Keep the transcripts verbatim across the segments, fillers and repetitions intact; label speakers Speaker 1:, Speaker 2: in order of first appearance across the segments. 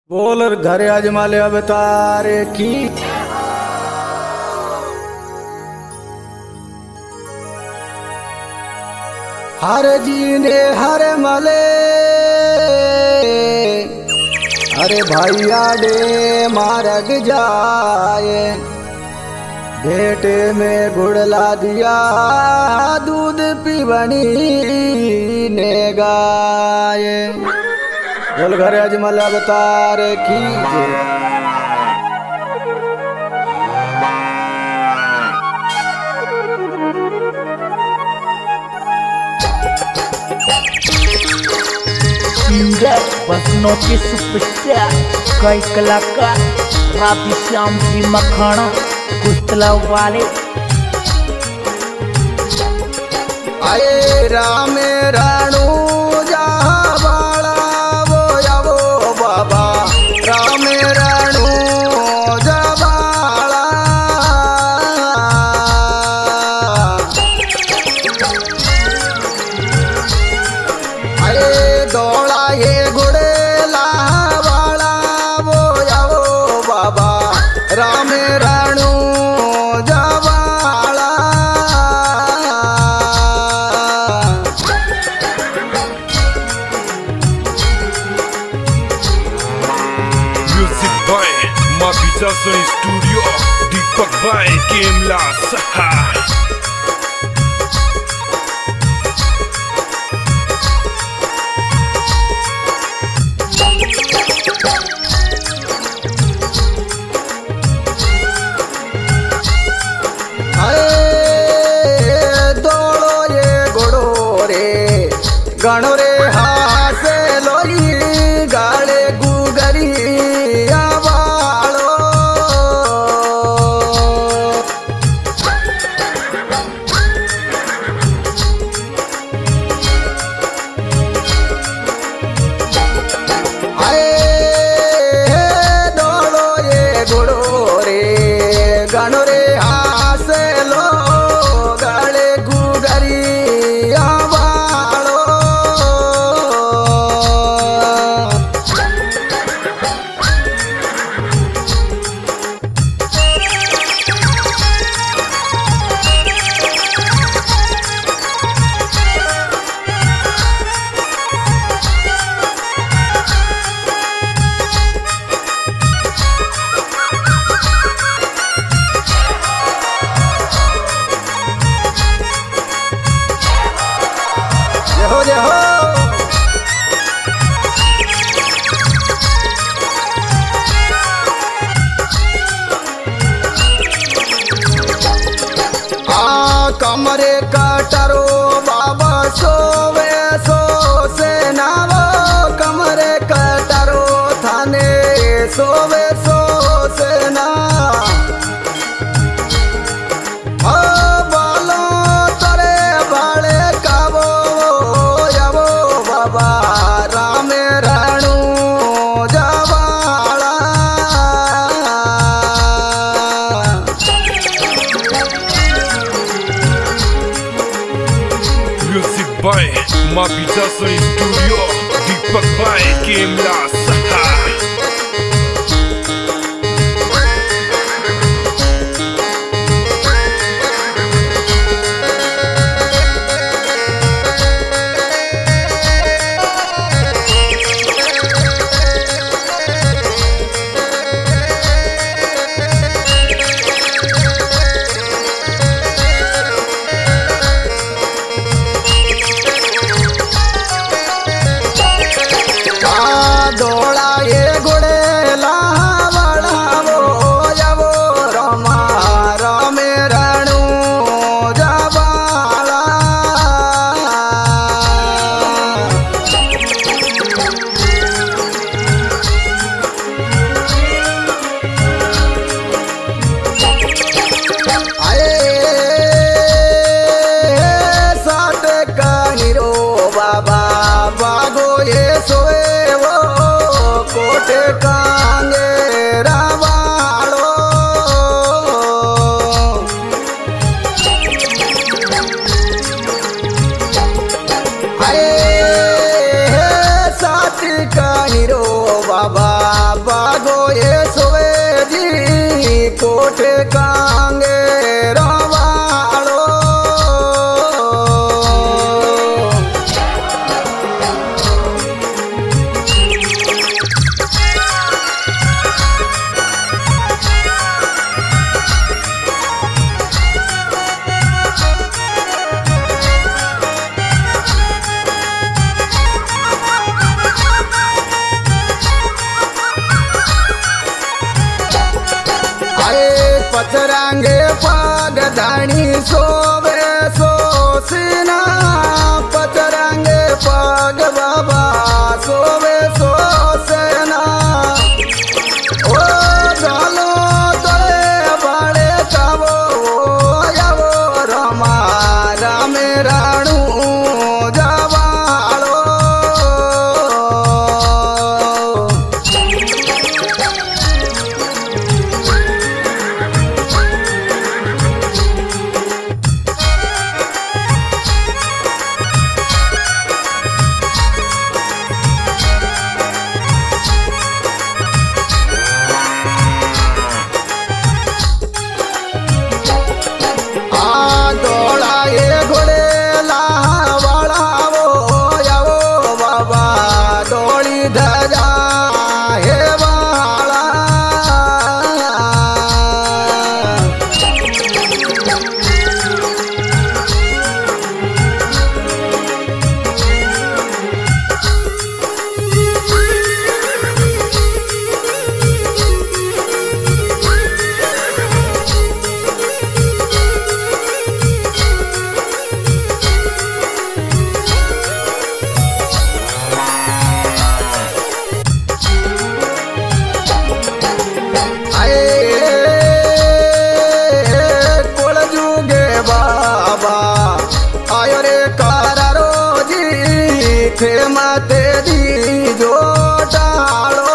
Speaker 1: बोल घरे आजमा ले अब तारे की हर जीने हर मले अरे भैया डे मारग जाए भेटे में गुड़ला दिया दूध पीवनी ने गाये बोल घरे अजमल अवतार की
Speaker 2: सिंगर बसनों के सुपरस्टार कई कलाकार राधे श्याम जी मखाना कुस्तला वाले
Speaker 1: आए राम राणू जहाँ बाला वो या वो बाबा राम राणू जबाला आए दौड़ा ये घोड़े लावाला वो या वो बाबा राम राणू जबाला
Speaker 3: Music by Mapita Son Studio Deepak by Kemla Saha
Speaker 1: दौड़ो ये घोड़ो रे गणो रे हासे लोई गाड़े गुगरी आवालो आए दौड़ो ये घोड़ो रे गणो रे हासे लो गाड़े गुगरी आवालो जय हो जय हो आ कमरे कटरो बाबा सोवे सो से नावो कमरे कटरो थाने सोवे सो से ना ओ बालो तरे बाले कावो यावो बाबा राम राणू जबाला
Speaker 3: Music by Mapita Son Studio Deepak by Kemla Saha
Speaker 1: आ दौड़ा ये घोड़े लावाला वो यावो रमा राम राणू जबाला आए सात कहिरो बाबा बागो ये सोए वो कोटे कांगे रावालो आए सात कहिरो बाबा ठेकांगे रवाड़ो पचरांगे पग धानी सोवे सोसिना पचरांगे पग बाबा सोवे सोसेना ओ जालो तोरे बाड़े कावो यावो रमा रामे राणू जवालो माते दी जो टालो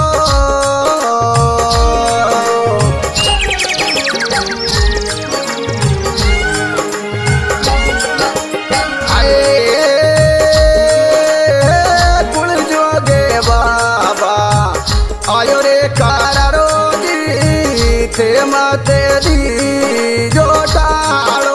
Speaker 1: आए कुल जोगे बाबा आयो रे कारारो जी थे माते दी जो टालो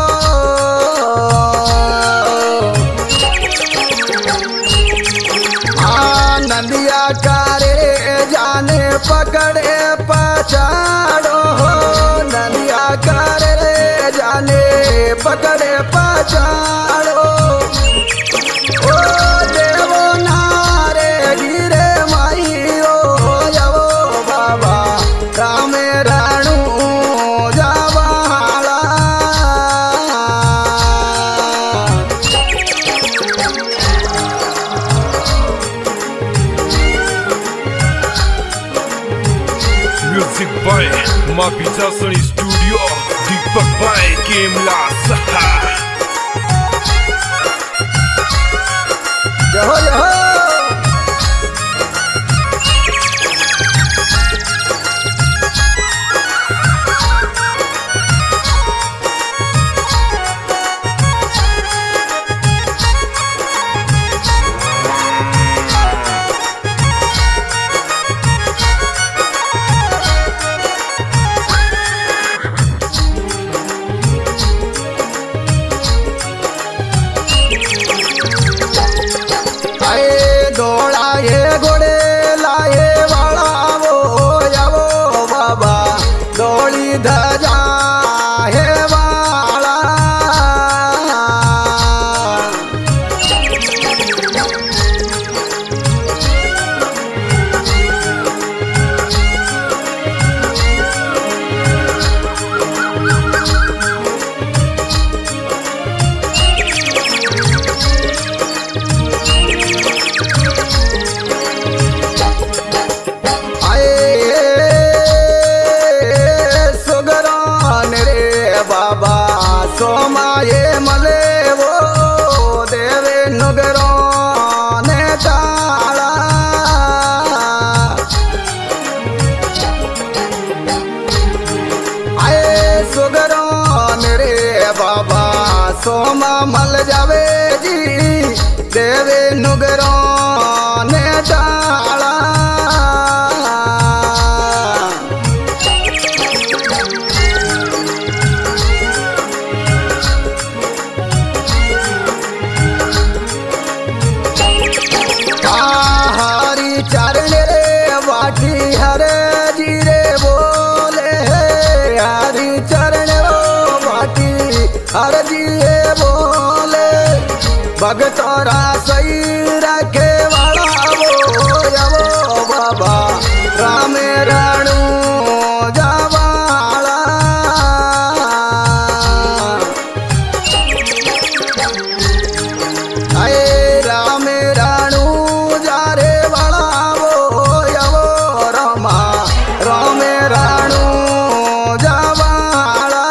Speaker 1: नंदिया करे जाने पकड़े पछाड़ो नंदिया करे जाने पकड़े पछाड़ो ओ देवो नारे गिरे माई ओ जावो बाबा रामे Ranu Jabala
Speaker 3: Music by Mapita Sony Studio, Deepak by Kemla Saha.
Speaker 1: जहो जहो दौड़ाए घोड़े लाए वाला वो जावो बाबा दौड़ी धजा है वाला बाबा सोमाए मले वो देवे नुगरो ने ताला आए सुगरो रे बाबा सोमा मल जावे जी देवे नुगरो ने ताला हर जिए बोले भगतोरा सही रखे वाला वो वो बाबा राम राणू जवाला आए राम राणू जारे वाला वो वो रमा राम राणू जवाला।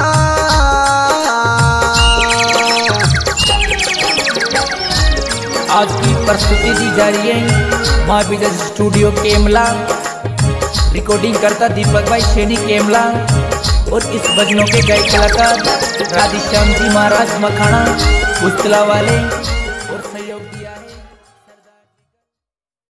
Speaker 2: आज की प्रस्तुति दी जा रही है माँ बीजा स्टूडियो केमला। रिकॉर्डिंग करता दीपक भाई सैनी केमला और इस भजनों के गायक कलाकार राधेश्याम जी महाराज मखाना पुस्तला वाले।